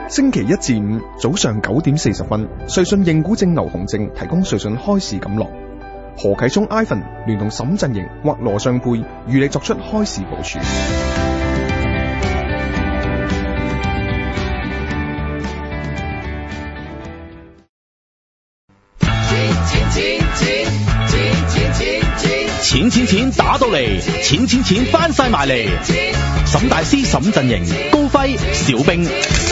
星期一至五早上9點40分，瑞信認股證劉鴻正提供瑞信開市錦囊。何啟聰 Ivan 聯同沈振盈或羅尚佩與你作出開市部署。 錢打到嚟，錢翻晒埋嚟。沈大師、沈振盈、高輝、小兵。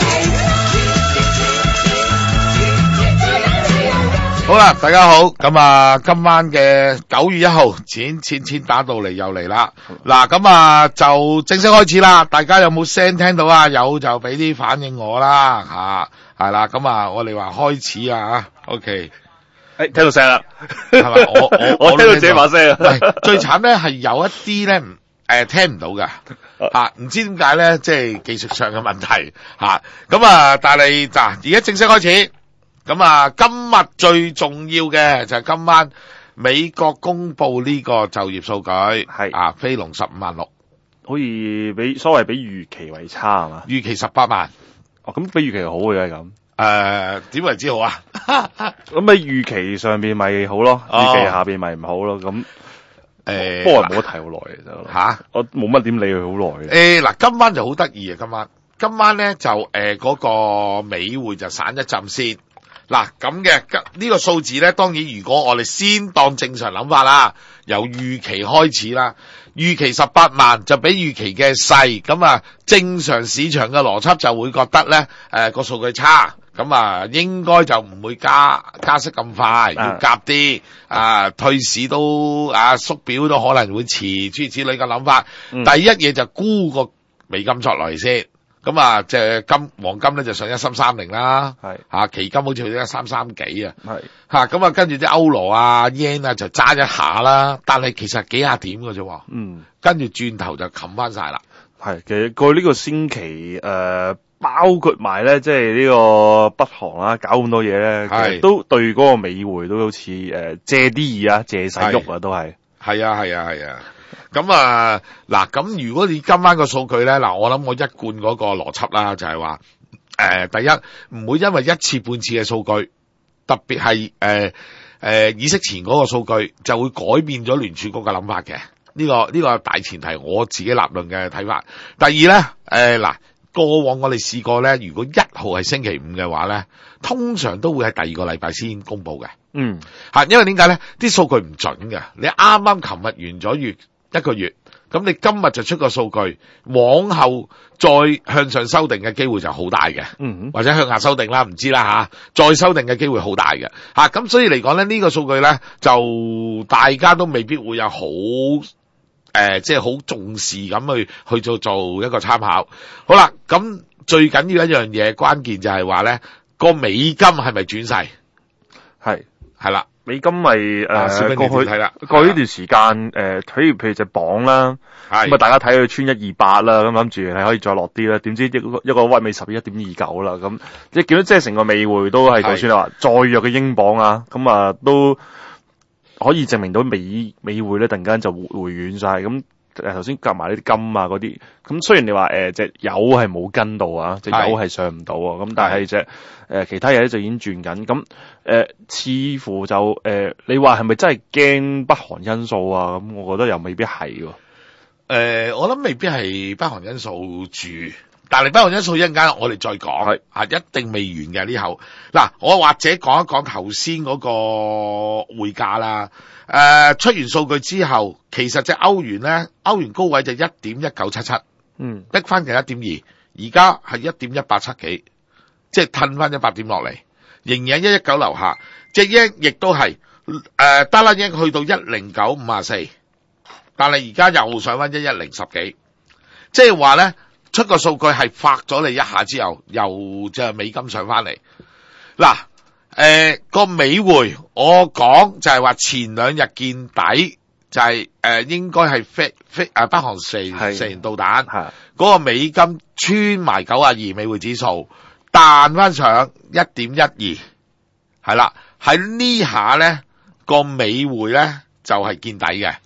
好啦，大家好，咁啊，今晚嘅9月1號，錢打到嚟又嚟啦。嗱，咁啊就正式開始啦。大家有冇聲聽到啊？有就俾啲反應我啦，係啦。咁啊，我哋話開始啊 ，OK。 聽到聲啦， 係咪？我聽到自己把聲啊！ 最慘咧係有一啲咧聽唔到噶吓，唔知點解咧，即係技術上嘅問題吓。咁啊，但係而家正式開始。咁啊，今日最重要嘅就係今晚美國公布呢個就業數據，係啊，非農15萬6， 好似比預期為差係嘛？ 預期18萬。 哦，咁比預期好嘅咁。 點為之好啊？ 咁喺預期上邊咪好咯，預期下邊咪唔好咯。咁不過冇得睇好耐嘅啫。吓，我冇乜點理佢好耐嘅。 嗱，今晚就好得意啊！今晚咧就嗰個美匯就散一陣先。嗱，咁嘅呢個數字咧，當然如果我哋先當正常諗法啦，由預期開始啦，預期18萬就比預期嘅細，咁啊正常市場嘅邏輯就會覺得咧，個數據差。咁啊，應該就唔會加息咁快，要夾啲退市都縮表都可能會遲，諸如此類嘅諗法。第一嘢就沽個美金作嚟先，咁啊，即係黃金咧就上1330啦，係期金好似去到1330幾啊，係咁啊，跟住啲歐羅啊 yen 啊就揸一下啦，但係其實幾廿點嘅啫，跟住轉頭就冚翻晒啦。 係，其實過去呢個星期包括埋咧，即係呢個北韓啦，搞咁多嘢咧，其實都對嗰個美匯都好似借啲意啊，借勢喐啊，都係。係啊。咁啊，嗱，咁如果你今晚個數據咧，嗱，我諗我一貫嗰個邏輯啦，就係話，第一唔會因為一次半次嘅數據，特別係議息前嗰個數據，就會改變咗聯儲局嘅諗法嘅。呢個大前提，我自己立論嘅睇法。第二咧，嗱。過往我哋試過咧，如果1號係星期五嘅話咧，通常都會喺第二個禮拜先公布嘅。因為點解咧？啲數據唔準嘅。你啱啱琴日完咗一個月，咁你今日就出個數據，往後再向上修訂嘅機會就好大嘅。或者向下修訂啦，唔知啦再修訂嘅機會好大嘅。咁所以嚟講咧，呢個數據咧就大家都未必會有好。即係好重視咁去做一個參考。好啦，咁最緊要一樣嘢，關鍵就係話咧，個美金係咪轉勢？係啦， 美金咪過去呢段時間譬如隻磅啦，咁啊大家睇佢穿128啦，咁諗住係可以再落啲啦，點知一個屈尾十1.29啦，咁即係見到即係成個美匯都係就算你話再弱嘅英鎊啊，咁啊都可以證明到美匯咧突然間就回軟晒，咁頭先夾埋呢啲金啊嗰啲，咁雖然你話隻油係冇跟到啊，隻油係上唔到啊，咁但係隻其他嘢咧就已經轉緊，咁似乎就你話係咪真係驚北韓因素啊？咁我覺得又未必係喎。 我諗未必係北韓因素住。但係北韓因素一陣間我哋再講，一定未完嘅呢口。嗱，我或者講一講頭先嗰個匯價啦。出完數據之後，其實隻歐元咧，歐元高位就 1.1977，逼翻近 1.2，而家係 1.1870幾，即係褪翻100點落嚟，仍然喺119樓下。隻英亦都係得啦，英去到10954，但係而家又上翻11010幾，即係話咧。出個數據係發咗你一下之後，又即係美金上翻嚟。嗱，個美匯我講就係話前兩日見底，就係應該係北韓射完導彈，嗰個美金穿埋92美匯指數，彈翻上 1.12， 係啦，喺呢下咧個美匯咧就係見底嘅。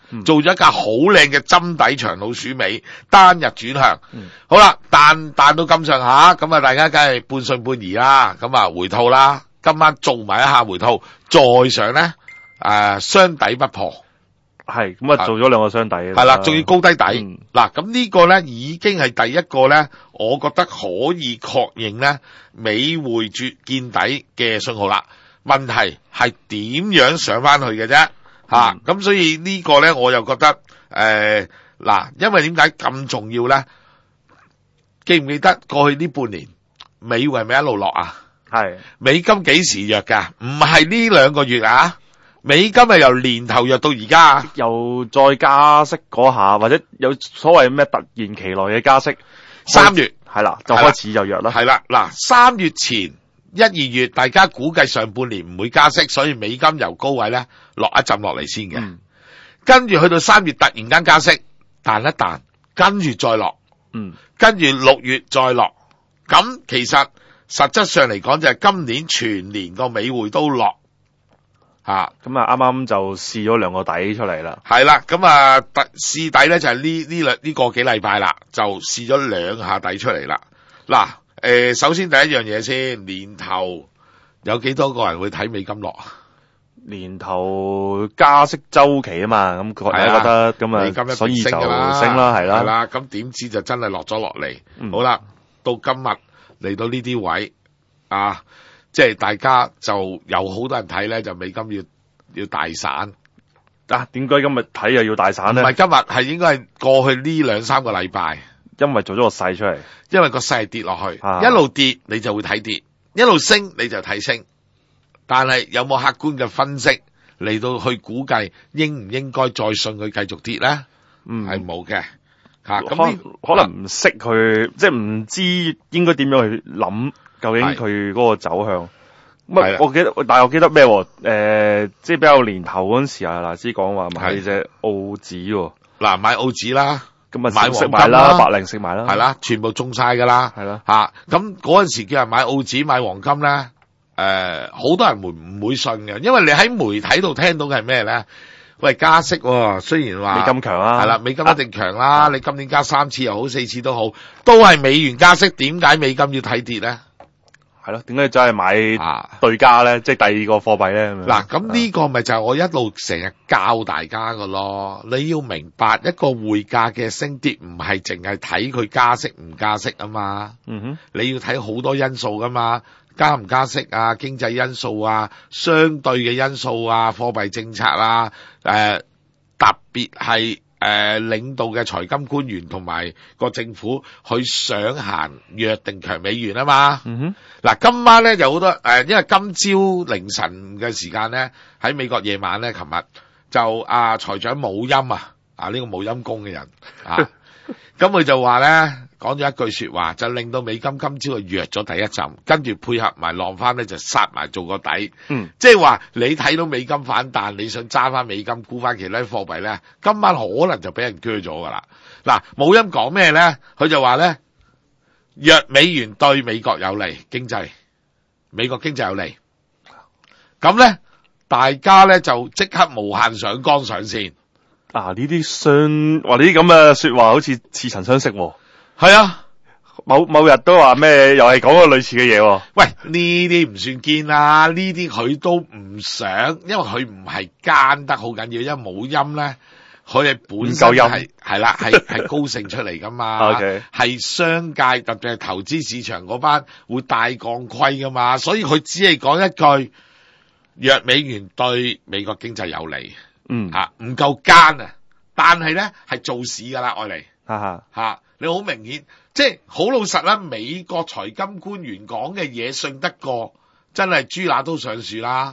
做咗一架好靚嘅針底長老鼠尾，單日轉向。好啦，彈到咁上下，咁啊大家梗係半信半疑啦，咁啊回吐啦，今晚做埋一下回吐，再上咧雙底不破。 係咁啊，做咗兩個雙底係啦，仲要高低底。嗱，咁呢個咧已經係第一個咧，我覺得可以確認咧美匯見底嘅信號啦。問題係點樣上翻去嘅啫？咁所以呢個咧，我又覺得嗱，因為點解咁重要咧？記唔記得過去呢半年美匯係咪一路落啊？係美金幾時弱噶？唔係呢2個月啊！美金係由年頭弱到而家， 又再加息嗰下，或者有所謂咩突然其來嘅加息 ，3月係啦，就開始就弱啦。 係啦，嗱，3月前1、2月大家估計上半年唔會加息，所以美金由高位咧落一浸落嚟先嘅，跟住去到3月突然間加息，彈一彈，跟住再落，跟住6月再落，咁其實實質上嚟講就係今年全年個美匯都落。 咁啊，啱啱就試咗2個底出嚟啦。 係啦，咁啊，試底咧就係呢個幾禮拜啦，就試咗2下底出嚟啦。嗱，首先第一樣嘢先，年頭有幾多個人會睇美金落啊？ 年頭加息周期啊嘛，咁大家覺得咁啊，美金所以就升啦，係啦。 係啦，咁點知就真係落咗落嚟。好啦，到今日嚟到呢啲位啊。即係大家就有好多人睇咧，就美金要大散。 點解今日睇又要大散咧？ 唔係今日，係應該係過去呢2-3個禮拜， 因為做咗個勢出嚟。 因為個勢係跌落去，一路跌你就會睇跌，一路升你就睇升。但係有冇客觀嘅分析嚟到去估計應唔應該再信佢繼續跌咧？係冇嘅。咁可能唔識佢，即係唔知應該點樣去諗。究竟佢嗰個走向，但係我記得咩？即係比較年頭嗰陣時啊，嗱，先講話買隻澳紙喎。嗱， 買澳紙啦， 咁啊買黃金啦，白零食埋啦， 係啦，全部中晒噶啦， 係啦。 咁嗰陣時叫人買澳紙買黃金咧，好多人唔會信嘅，因為你喺媒體度聽到嘅係咩咧？喂，加息喎，雖然話美金強啦， 係啦，美金一定強啦。你今年加3次又好，4次都好，都係美元加息，點解美金要睇跌咧？ 係咯，點解真係買對家咧？即係第二個貨幣咧？ 嗱，咁呢個咪就係我一路成日教大家㗎咯。你要明白一個匯價嘅升跌唔係淨係睇佢加息唔加息啊嘛。你要睇好多因素㗎嘛，加唔加息啊，經濟因素啊，相對嘅因素啊，貨幣政策啊，特別係領導嘅財金官員同埋個政府去想行弱定強美元啊嘛。嗱，今晚咧有好多因為今朝凌晨嘅時間咧，喺美國夜晚咧，琴日就財長姆欽呢個冇陰功嘅人咁佢就話咧，講咗一句說話，就令到美金今朝係弱咗第一陣，跟住配合埋浪翻咧就殺埋做個底。即係話你睇到美金反彈，你想揸翻美金沽翻其他貨幣咧，今晚可能就俾人鋸咗噶啦。嗱，姆欽講咩咧？佢就話咧，弱美元對美國有利，美國經濟有利。咁咧，大家咧就即刻無限上綱上線。 呢啲話呢啲咁嘅說話好似似曾相識喎。 係啊， 某日都話咩，又係講個類似嘅嘢喎。 喂，呢啲唔算堅啦，呢啲佢都唔想，因為佢唔係奸得好緊要，因為冇音咧，佢係本身係啦，係高盛出嚟噶嘛，係商界特別係投資市場嗰班會大降虧噶嘛，所以佢只係講一句，弱美元對美國經濟有利。唔夠奸啊！但係咧係做市噶啦，愛嚟你好明顯，即係好老實啦。美國財金官員講嘅嘢信得過，真係豬乸都上樹啦。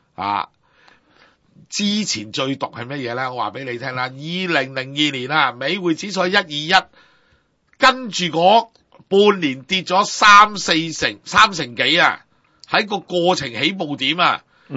之前最毒係乜嘢咧？我話俾你聽啦，2002年啊，美匯指數121，跟住嗰半年跌咗3成幾啊，喺個過程起步點啊。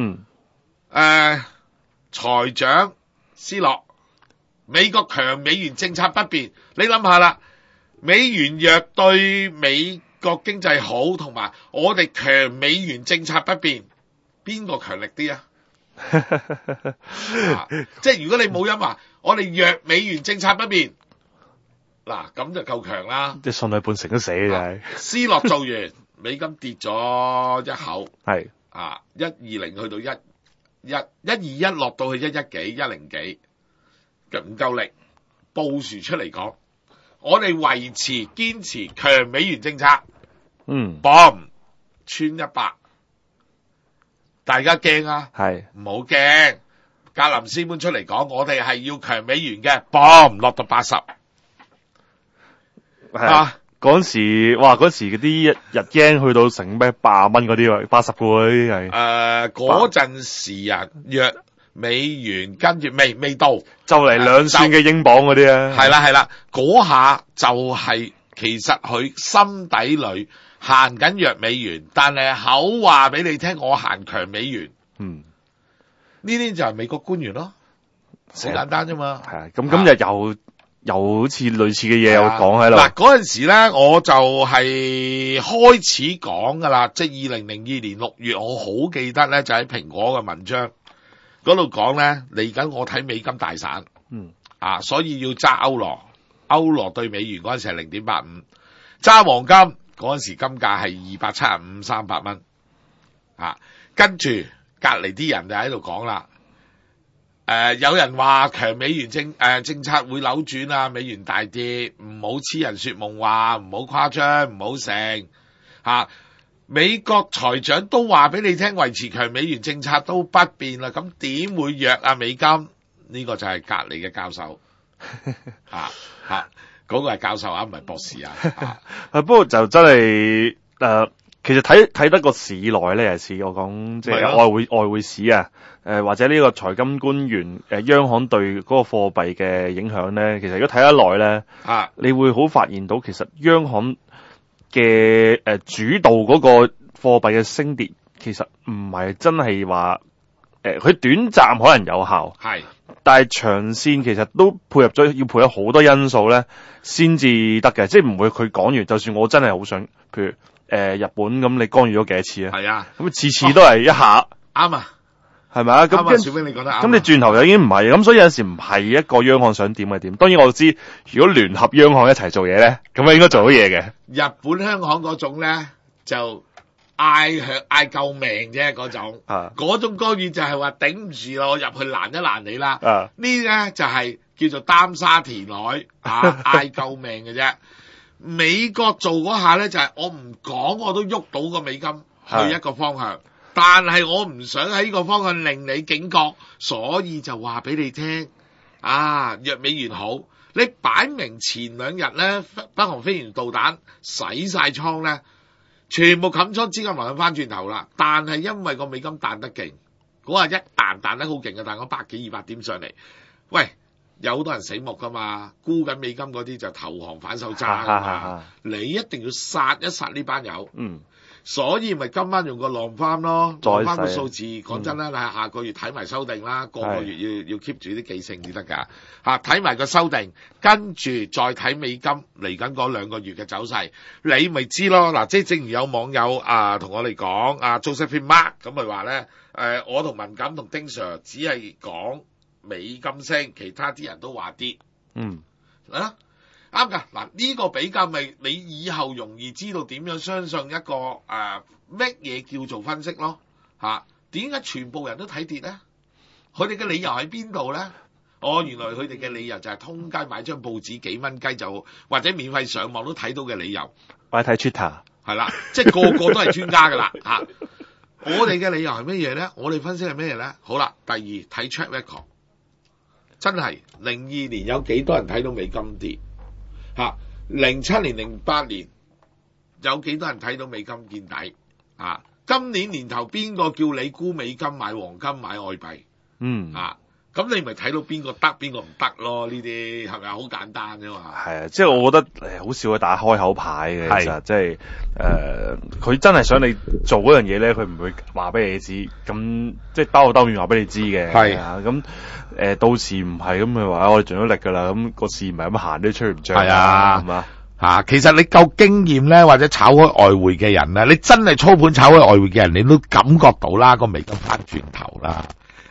財長斯諾，美國強美元政策不變，你諗下啦，美元弱對美國經濟好，同埋我哋強美元政策不變，邊個強力啲啊？ 即係如果你冇因話，我哋弱美元政策不變，嗱咁就夠強啦。 即係信佢半成都死嘅。 斯諾做完，美金跌咗一口， 係 120去到121落到去110幾110幾，唔夠力。布殊出嚟講，我哋維持堅持強美元政策。boom 穿100，大家驚啊？係唔好驚。格林斯潘出嚟講，我哋係要強美元嘅，boom落到80。 嗰時嗰時嗰啲日英去到成咩80蚊嗰啲，80個嗰啲係。 嗰陣時啊，約美元跟住未到， 就嚟2算嘅英鎊嗰啲啊。 係啦，嗰下就係其實佢心底裏行緊弱美元，但係口話俾你聽，我行強美元。呢啲就係美國官員咯，好簡單啫嘛。 係啊，咁今日又好似類似嘅嘢又講喺度。 嗱，嗰陣時咧，我就係開始講噶啦，即係2002年6月，我好記得咧，就喺蘋果嘅文章嗰度講咧，嚟緊我睇美金大散，所以要揸歐羅對美元嗰陣時係0.85，揸黃金嗰陣時金價係275、300蚊，跟住隔籬啲人就喺度講啦。有人話強美元政策會扭轉啊，美元大跌，唔好痴人說夢話，唔好誇張，唔好成美國財長都話俾你聽，維持強美元政策都不變啦，咁點會弱啊美金？呢個就係隔籬嘅教授嗰個係教授唔係博士不過就真係其實睇得個市內咧，有時我講即係外匯市啊，或者呢個財金官員央行對嗰個貨幣嘅影響咧，其實如果睇得耐咧，你會好發現到其實央行嘅主導嗰個貨幣嘅升跌，其實唔係真係話佢短暫可能有效，但係長線其實都要配合好多因素咧，先至得嘅，即係唔會佢講完，就算我真係好想，譬如日本咁，你干預咗幾多次啊？係啊，咁次次都係一下， 啱啊， 係咪啊？咁小兵你覺得啱？ 咁你轉頭就已經唔係，咁所以有陣時唔係一個央行想點係點。當然我知，如果聯合央行一齊做嘢咧，咁啊應該做到嘢嘅。 日本香港嗰種咧就嗌救命啫，嗰種嗰種干預就係話頂唔住咯，我入去攔一攔你啦。呢咧就係叫做擔沙填海嗌救命嘅啫。美國做嗰下咧就係我唔講我都喐到個美金去一個方向，但係我唔想喺呢個方向令你警覺，所以就話俾你聽弱美元好。你擺明前2日咧北韓飛完導彈洗晒倉咧，全部冚倉資金流翻轉頭啦，但係因為個美金彈得勁，嗰下一彈得好勁嘅，彈咗100幾200點上嚟，喂！有好多人醒目噶嘛，沽緊美金嗰啲就投降反手揸噶嘛，你一定要殺一殺呢班友，所以咪今晚用個浪翻咯，浪翻個數字，講真啦，你下個月睇埋修訂啦，個月要 keep 住啲記性至得噶，睇埋個修訂，跟住再睇美金嚟緊嗰2個月嘅走勢，你咪知咯。嗱，即係正如有網友同我哋講Josephine Mark 咁咪話咧，我同文錦同丁 Sir 只係講美金升，其他啲人都話跌。啱噶。嗱，呢個比較咪你以後容易知道點樣相信一個乜嘢叫做分析咯。點解全部人都睇跌咧？佢哋嘅理由喺邊度咧？原來佢哋嘅理由就係通街買張報紙幾蚊雞就或者免費上網都睇到嘅理由。 或者睇 Twitter 係啦，即係個個都係專家噶啦。我哋嘅理由係乜嘢咧？我哋分析係乜嘢咧？好啦，第二睇 track record。真係02年有幾多人睇到美金跌？07年、08年有幾多人睇到美金見底？今年年頭邊個叫你沽美金買黃金買外幣？咁你咪睇到邊個得邊個唔得咯？呢啲係咪好簡單啫嘛？ 係啊，即係我覺得好少去打開口牌嘅，其實即係佢真係想你做嗰樣嘢咧，佢唔會話俾你知，咁即係兜口兜面話俾你知嘅。係啊，咁到時唔係咁佢話我哋盡咗力噶啦，咁個市唔係咁行都吹唔漲。係啊，係嘛？ 其實你夠經驗咧，或者炒開外匯嘅人咧，你真係操盤炒開外匯嘅人，你都感覺到啦，個美金翻轉頭啦。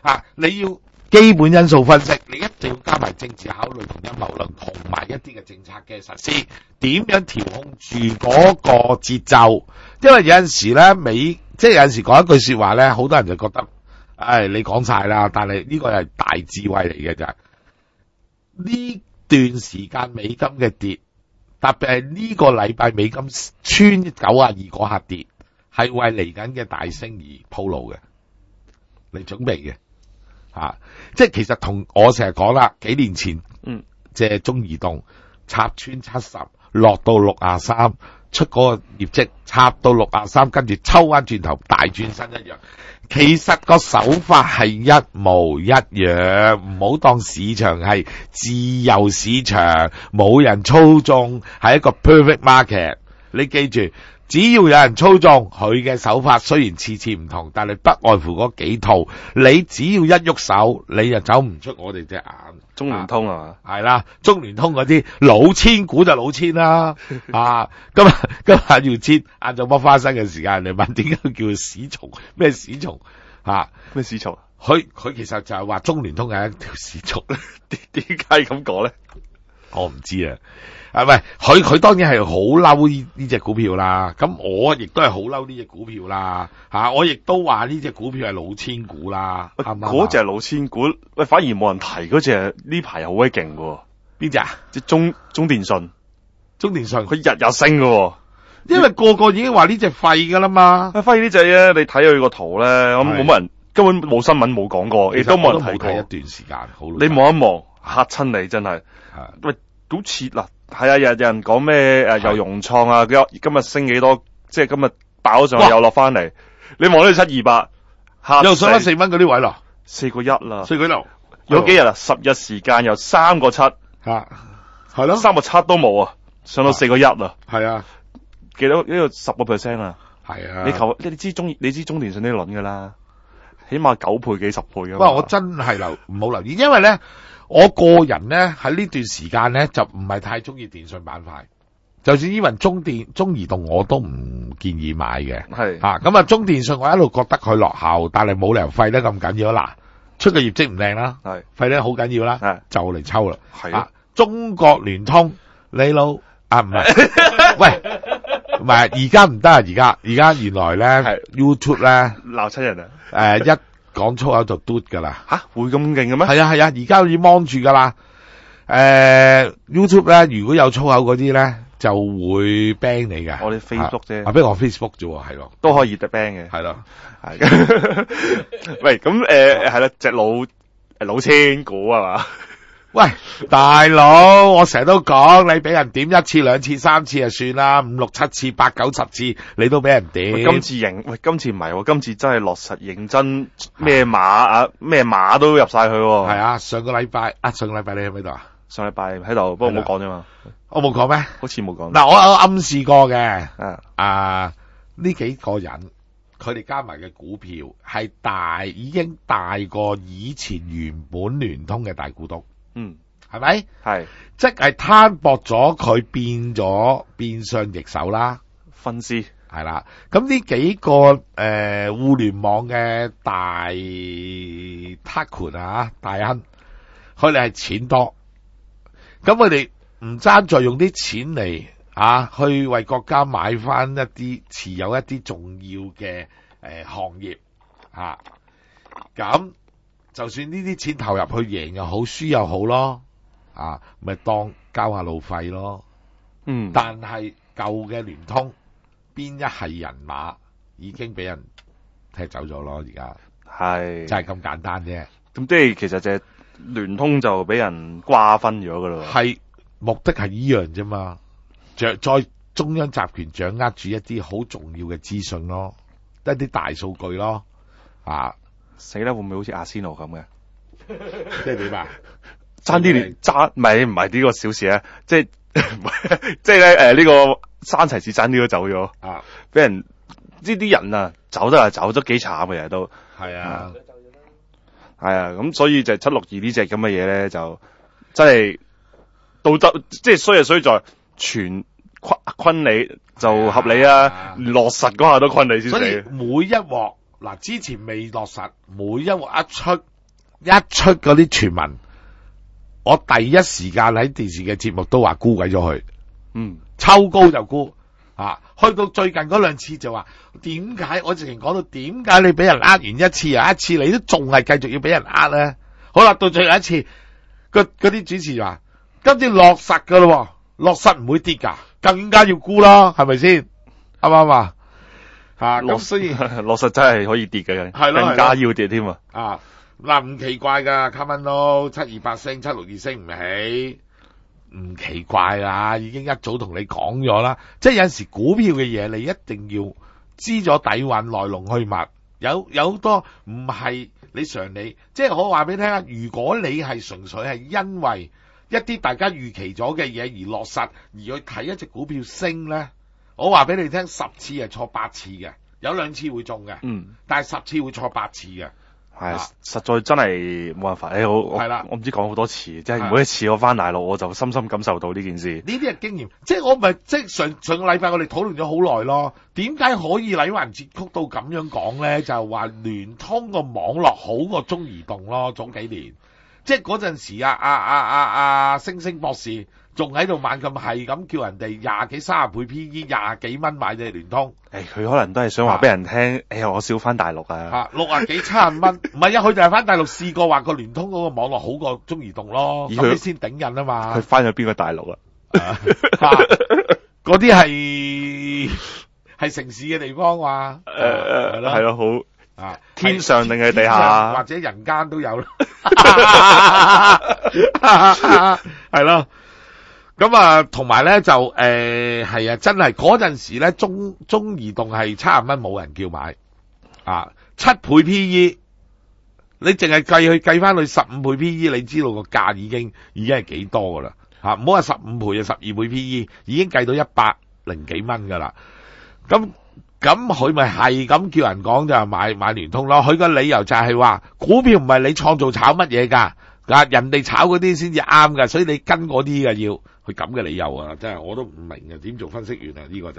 你要基本因素分析，你一定要加埋政治考慮同陰謀論，同埋一啲嘅政策嘅實施，點樣調控住嗰個節奏？因為有陣時咧，即係有陣時講一句說話咧，好多人就覺得，你講晒啦，但係呢個係大智慧嚟嘅就係呢段時間美金嘅跌，特別係呢個禮拜美金穿92嗰下跌，係為嚟緊嘅大升而鋪路嘅，嚟準備嘅。即係其實同我成日講啦，幾年前，即係中移動插穿70，落到63，出嗰個業績插到63，跟住抽翻轉頭大轉身一樣。其實個手法係一模一樣，唔好當市場係自由市場，冇人操縱，係一個 perfect market。你記住，只要有人操縱，佢嘅手法雖然次次唔同，但係不外乎嗰幾套。你只要一喐手，你就走唔出我哋隻眼。 中聯通係嘛？ 係啦，中聯通嗰啲老千股就老千啦。今日要切晏晝剝花生嘅時間，你問點解叫屎蟲？咩屎蟲？ 咩屎蟲？ 佢其實就係話中聯通係一條屎蟲。 點解咁講咧？ 我唔知啊。係咪？佢當然係好嬲呢隻股票啦。咁我亦都係好嬲呢隻股票啦。我亦都話呢隻股票係老千股啦。 嗰隻係老千股，喂，反而冇人提嗰隻呢排又好鬼勁喎。 邊隻啊？ 即中電信。中電信佢日日升喎。 因為個個已經話呢隻廢噶啦嘛。 廢呢隻咧，你睇佢個圖咧，咁冇乜人，根本冇新聞冇講過，亦都冇人睇過。 睇一段時間，好。 你望一望，嚇親你真係。喂，好似嗱。係啊，有人講咩又融創啊，今日升幾多？即係今日爆咗上去又落翻嚟。你望到728， 又上翻4蚊嗰啲位咯 ，4.1啦 ，4.1。 有幾日啊？10日時間由3.7， 係咯 ，3.7都冇啊，上到4.1啦。 係啊， 幾多？呢個10%啊。 係啊。 你知中電信啲輪噶啦，起碼9倍幾10倍噶。 不過我真係唔好留意，因為咧。我個人咧喺呢段時間咧就唔係太中意電信板塊，就算依雲中移動我都唔建議買嘅。係咁中電信我一路覺得佢落後，但係冇理由廢得咁緊要啦。出嘅業績唔靚啦，廢得好緊要啦，就嚟抽啦。係中國聯通你老唔係喂唔係而家唔得啊！而家原來咧 YouTube 咧鬧親人啊！ 一講粗口就嘟噶啦。 會咁勁嘅咩？ 係啊，而家要望住噶啦。YouTube 咧，如果有粗口嗰啲咧，就會 ban 你嘅。 我哋 Facebook 啫， 不如我 Facebook 啫喎，係咯， 都可以 ban 嘅。係咯，係。喂，咁係啦，隻老千股係嘛？ 喂，大佬，我成日都講，你俾人點1次、2次、3次就算啦，5、6、7次、8、9、10次，你都俾人點。 今次今次唔係喎，今次真係落實認真，咩馬都入晒去喎。係啊，上個禮拜你喺邊度啊？ 上禮拜喺度，不過冇講啫嘛。 我冇講咩？ 好似冇講。 嗱，我有暗示過嘅。呢幾個人，佢哋加埋嘅股票係已經大過以前原本聯通嘅大股東。係咪？係，即係攤薄咗佢變相易手啦。 分屍係啦。咁呢幾個互聯網嘅大貪權大亨，佢哋係錢多，咁佢哋唔爭再用啲錢嚟去為國家買翻一啲持有一啲重要嘅行業咁。就算呢啲錢投入去贏又好，輸又好咯，咪當交下路費咯。但係舊嘅聯通邊一係人馬已經俾人踢走咗咯，而家係就係咁簡單啫。 咁即係其實就聯通就俾人瓜分咗噶啦。係目的係依樣啫嘛，再中央集權掌握住一啲好重要嘅資訊咯，一啲大數據咯， 死啦！會唔會好似阿仙奴咁嘅？ 即係點啊？ 爭啲連唔係呢個小事啊！即係即係咧呢個山齊士爭啲都走咗俾人呢啲人啊走得走得幾慘嘅人都係啊，咁所以就762呢隻咁嘅嘢咧就真係道德即係衰就衰在全坤你就合理落實嗰下都坤你先死。 所以每一鑊。嗱，之前未落實，每一鑊一出一出嗰啲傳聞，我第一時間喺電視嘅節目都話沽鬼咗佢。抽高就沽啊！去到最近嗰兩次就話點解？我直情講到點解你俾人呃完一次又一次，你都仲係繼續要俾人呃咧？好啦，到最後一次，嗰啲主持話今次落實噶咯，落實唔會跌噶，更加要沽啦，係咪先？啱唔啱啊？咁所以落實真係可以跌嘅， 係咯， 更加要跌添啊！ 嗱，唔奇怪噶，卡文都728升762升唔起。唔奇怪啦，已經一早同你講咗啦。即係有陣時股票嘅嘢，你一定要知咗底蘊來龍去脈。有好多唔係你常理。即係我話俾你聽啊，如果你係純粹係因為一啲大家預期咗嘅嘢而落實，而去睇一隻股票升咧，我話俾你聽，10次係錯8次嘅，有2次會中嘅，但係10次會錯8次嘅。 係，實在真係冇辦法。我唔知講好多次，即係每一次我翻大陸，我就深深感受到呢件事。 呢啲係經驗，即係我咪即係上個禮拜我哋討論咗好耐咯。點解可以禮環節曲到咁樣講咧？就係話聯通個網絡好過中移動咯，早幾年。即係嗰陣時星星博士仲喺度猛咁係咁叫人哋20幾30倍 PE 20幾蚊買隻聯通。 佢可能都係想話俾人聽，我少翻大陸啊 ，60幾70蚊，唔係佢就係翻大陸試過話個聯通嗰個網絡好過中移動咯，咁你先頂癮啊嘛。 佢翻咗邊個大陸啊？ 嗰啲係城市嘅地方嘛， 係咯，好天上定係地下， 或者人間都有啦，係咯。咁同埋咧就係啊，真係嗰陣時咧中移動係70蚊冇人叫買7倍 PE， 你淨係計翻去15倍 PE， 你知道個價已經係幾多噶啦唔好話15倍12倍 PE， 已經計到100幾蚊噶啦。咁佢咪係咁叫人講就係買聯通咯。佢個理由就係話股票唔係你創造炒乜嘢噶，人哋炒嗰啲先至啱噶，所以你跟嗰啲嘅要。佢咁嘅理由啊，真係我都唔明嘅，點做分析員啊？呢個就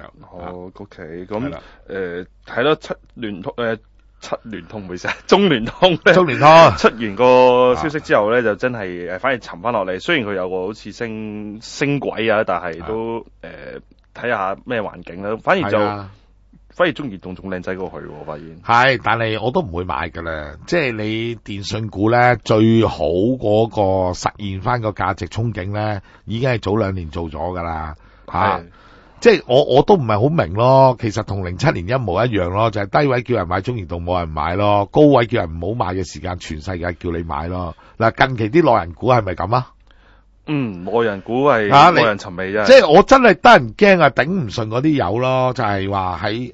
OK，咁係咯，七聯通唔好意思，中聯通出完個消息之後咧，就真係反而沉翻落嚟。雖然佢有個好似升軌啊，但係都睇下咩環境啦。反而中移動仲靚仔過佢，我發現係，但係我都唔會買噶啦。即係你電信股咧，最好嗰個實現翻個價值憧憬咧，已經係早2年做咗噶啦。即係我都唔係好明咯。其實同07年一模一樣咯，就係低位叫人買中移動冇人買咯，高位叫人唔好買嘅時間，全世界叫你買咯。嗱，近期啲內人股係咪咁啊？ 內人股係內人尋味啫。 即係我真係得人驚啊，頂唔順嗰啲有咯，就係話喺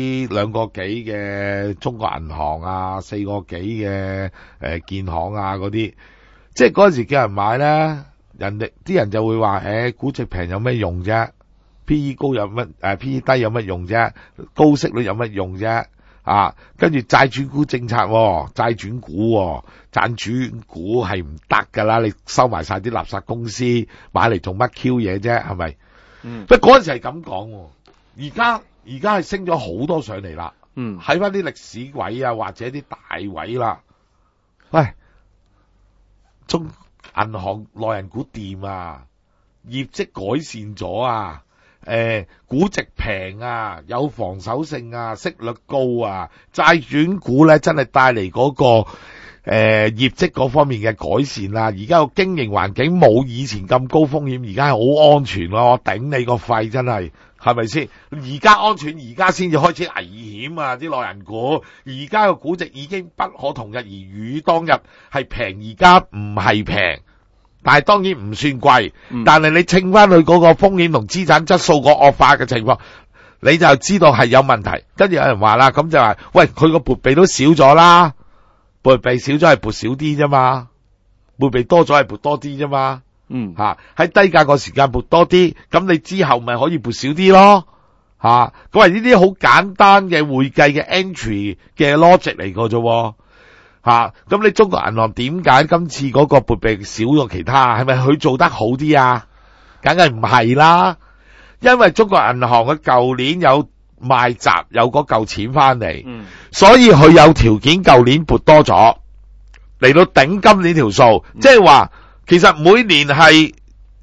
2個幾嘅中國銀行啊，4個幾嘅建行啊嗰啲，即係嗰陣時叫人買咧，啲人就會話估值平有咩用啫 ？PE 高有乜PE 低有乜用啫？高息率有乜用啫？跟住債轉股政策，債轉股係唔得噶啦！你收埋晒啲垃圾公司，買嚟做乜 Q 嘢啫？係咪？不過嗰陣時係咁講，而家係升咗好多上嚟啦。喺翻啲歷史位啊，或者啲大位啦。喂，中銀行內人股掂啊，業績改善咗啊。估值平啊，有防守性啊，息率高啊，債轉股咧真係帶嚟嗰個業績嗰方面嘅改善啦。而家個經營環境冇以前咁高風險，而家係好安全咯。我頂你個肺，真係咪先？而家安全，而家先至開始危險啊！啲內人股，而家個估值已經不可同日而語。當日係平，而家唔係平。但係當然唔算貴，但係你稱翻去嗰個風險同資產質素個惡化嘅情況，你就知道係有問題。跟住有人話啦，咁就話，喂，佢個撥備都少咗啦，撥備少咗係撥少啲啫嘛，撥備多咗係撥多啲啫嘛。喺低價個時間撥多啲，咁你之後咪可以撥少啲咯。咁係呢啲好簡單嘅會計嘅 entry 嘅 logic 嚟個啫。咁你中國銀行點解今次嗰個撥備少咗其他？係咪佢做得好啲啊？梗係唔係啦，因為中國銀行佢舊年有賣集有嗰嚿錢翻嚟，所以佢有條件舊年撥多咗。 嚟到頂今年條數，即係話其實每年係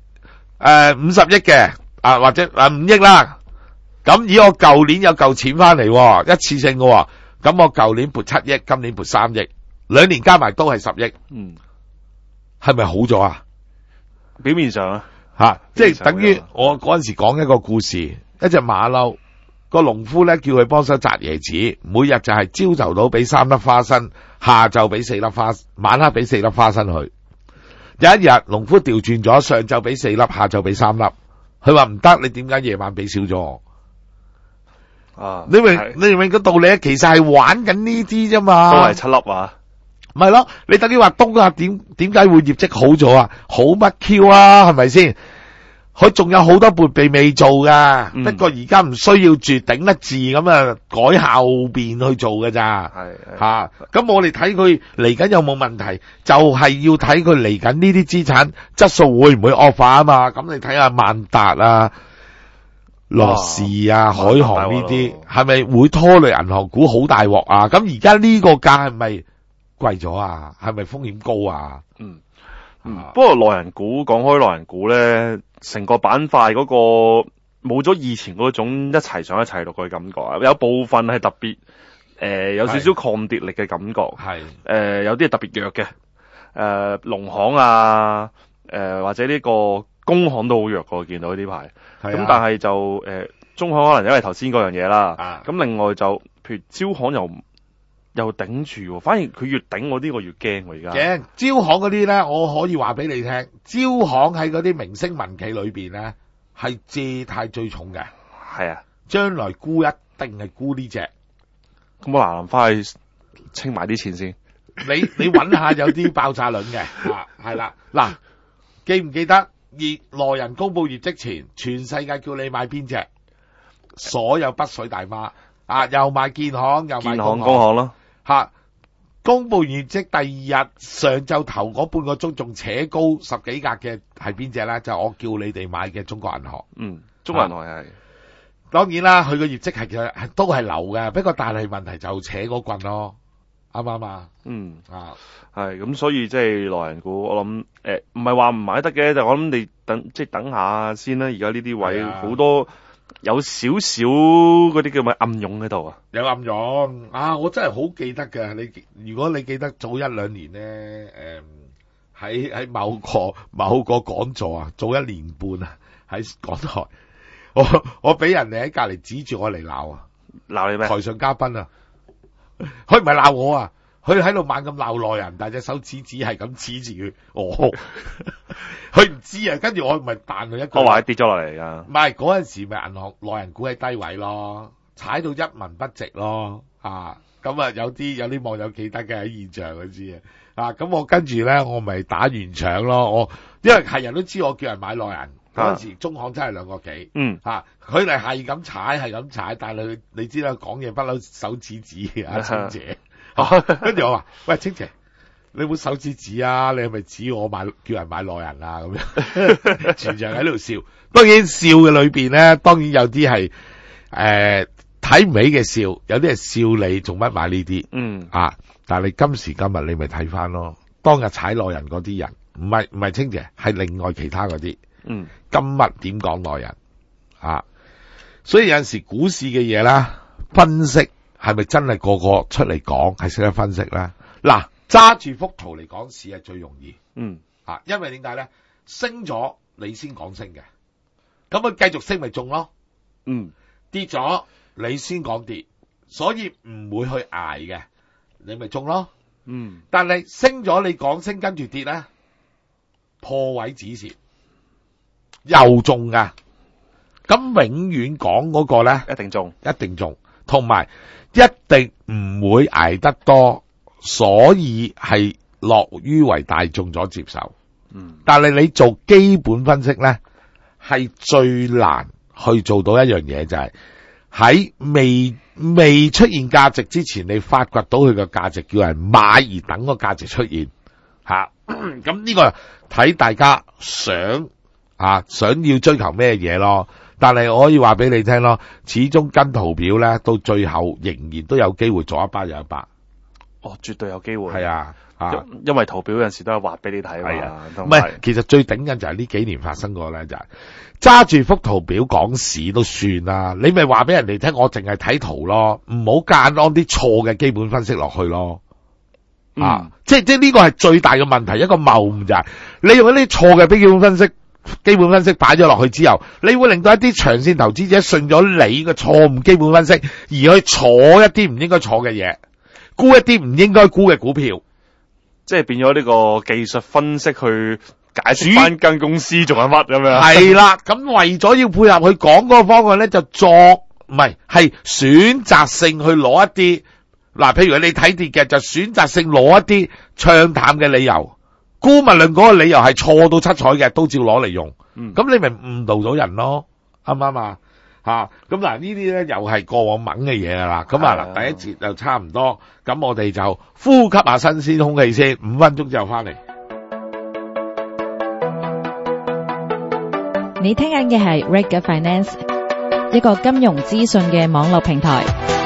50億嘅或者5億啦。咁以我舊年有嚿錢翻嚟，一次性嘅，咁我舊年撥7億，今年撥3億，2年加埋都係10億。係咪好咗啊？ 表面上即係等於我嗰陣時講一個故事，一隻馬騮，個農夫咧叫佢幫手摘椰子，每日就係朝頭早俾3粒花生，下晝俾4粒花，晚黑俾4粒花生佢。有一日農夫調轉咗，上晝俾4粒，下晝俾3粒。佢話唔得，你點解夜晚俾少咗我？你明個道理？其實係玩緊呢啲啫嘛， 都係7粒啊。 唔係咯，你等於話東亞點解會業績好咗啊？好乜 Q 啊？係咪先？佢仲有好多撥備未做噶，不過而家唔需要住，頂得住咁啊，改後邊去做㗎咋。咁我哋睇佢嚟緊有冇問題，就係要睇佢嚟緊呢啲資產質素會唔會惡化啊嘛。咁你睇下萬達啊、樂視啊、海航呢啲，係咪會拖累銀行股好大鑊啊？咁而家呢個價係咪貴咗啊？係咪風險高啊？ 不過內銀股，講開內銀股咧，成個板塊嗰個冇咗以前嗰種一齊上一齊落嘅感覺啊，有部分係特別有少少抗跌力嘅感覺，有啲係特別弱嘅，農行啊，或者呢個工行都好弱嘅，我見到呢排，咁但係就中行可能因為頭先嗰樣嘢啦，咁另外就譬如招行又頂住，反而佢越頂我呢個越驚喎而家。 驚招行嗰啲咧，我可以話俾你聽，招行喺嗰啲明星民企裏邊咧，係借貸最重嘅。 係啊， 將來沽一定係沽呢隻。 咁我嗱臨翻去清埋啲錢先。 你揾下有啲爆炸輪嘅，係啦。嗱，記唔記得內人公布業績前，全世界叫你買邊隻？所有北水大媽又買建行，又買工行咯。 公布業績第二日上晝頭嗰半個鐘仲扯高10幾格嘅係邊隻咧？就我叫你哋買嘅中國銀行。 中國銀行係當然啦，佢個業績係都係流嘅，不過但係問題就扯嗰棍咯，啱唔啱啊？ 係咁，所以即係內銀股，我諗唔係話唔買得嘅，就我諗你等下先啦。而家呢啲位好多。有少少嗰啲叫咩暗湧喺度啊？ 有暗湧我真係好記得㗎。如果你記得早1-2年咧，喺某個講座啊，早1年半啊，喺港台，我俾人哋喺隔籬指住我嚟鬧啊！ 鬧你咩？ 台上嘉賓啊，佢唔係鬧我啊，佢喺度猛咁鬧內人，但隻手指係咁指住佢，佢唔知啊，跟住我咪彈佢一個， 我話跌咗落嚟噶， 唔係嗰陣時咪銀行內銀股喺低位咯，踩到一文不值咯，咁啊有啲網友記得嘅喺現場嗰知咁我跟住咧我咪打完場咯，因為係人都知我叫人買內銀，嗰陣時中行真係2個幾，佢哋係咁踩，但係你知啦，講嘢不嬲手指啊，清姐，跟住我話喂清姐。你冇手指指啊？你係咪指我叫人買內銀啊？咁樣全場喺度笑。當然笑嘅裏邊咧，當然有啲係睇唔起嘅笑，有啲係笑你做乜買呢啲。但係你今時今日你咪睇翻咯。當日踩內銀嗰啲人，唔係清姐，係另外其他嗰啲。今日點講內銀所以有陣時股市嘅嘢啦，分析係咪真係個個出嚟講係識得分析咧？嗱。揸住幅圖嚟講市係最容易，因為點解咧？升咗你先講升嘅，咁佢繼續升咪中咯，跌咗你先講跌，所以唔會去捱嘅，你咪中咯，但係升咗你講升跟住跌咧，破位止蝕又中噶，咁永遠講嗰個咧一定中，同埋一定唔會捱得多。所以係落於為大眾所接受，但係你做基本分析咧，係最難去做到一樣嘢，就係喺未出現價值之前，你發掘到佢嘅價值，叫人買而等個價值出現咁呢個睇大家想要追求咩嘢咯。但係我可以話俾你聽咯，始終跟圖表咧，到最後仍然都有機會左一巴右一巴。 絕對有機會。 係啊。 因為圖表有陣時都係畫俾你睇嘛， 唔係，其實最頂緊就係呢幾年發生過咧，就係揸住幅圖表講市都算啦，你咪話俾人哋聽，我淨係睇圖咯，唔好間安啲錯嘅基本分析落去咯。即係呢個係最大嘅問題，一個謬誤就係你用一啲錯嘅基本分析擺咗落去之後，你會令到一啲長線投資者信咗你嘅錯誤基本分析，而去坐一啲唔應該坐嘅嘢，沽一啲唔應該沽嘅股票。 即係變咗呢個技術分析去解釋翻間公司做緊乜咁樣。 係啦，咁為咗要配合佢講嗰個方案咧，就係選擇性去攞一啲譬如你睇跌嘅，就選擇性攞一啲唱淡嘅理由，姑勿論嗰個理由係錯到七彩嘅，都照攞嚟用。咁你咪誤導咗人咯，啱唔啱啊？咁嗱，呢啲咧又係過往猛嘅嘢啦。咁第一節就差唔多，咁我哋就呼吸下新鮮空氣先，5分鐘之後翻嚟。 你聽緊嘅係 Reg Finance，一個金融資訊嘅網絡平台。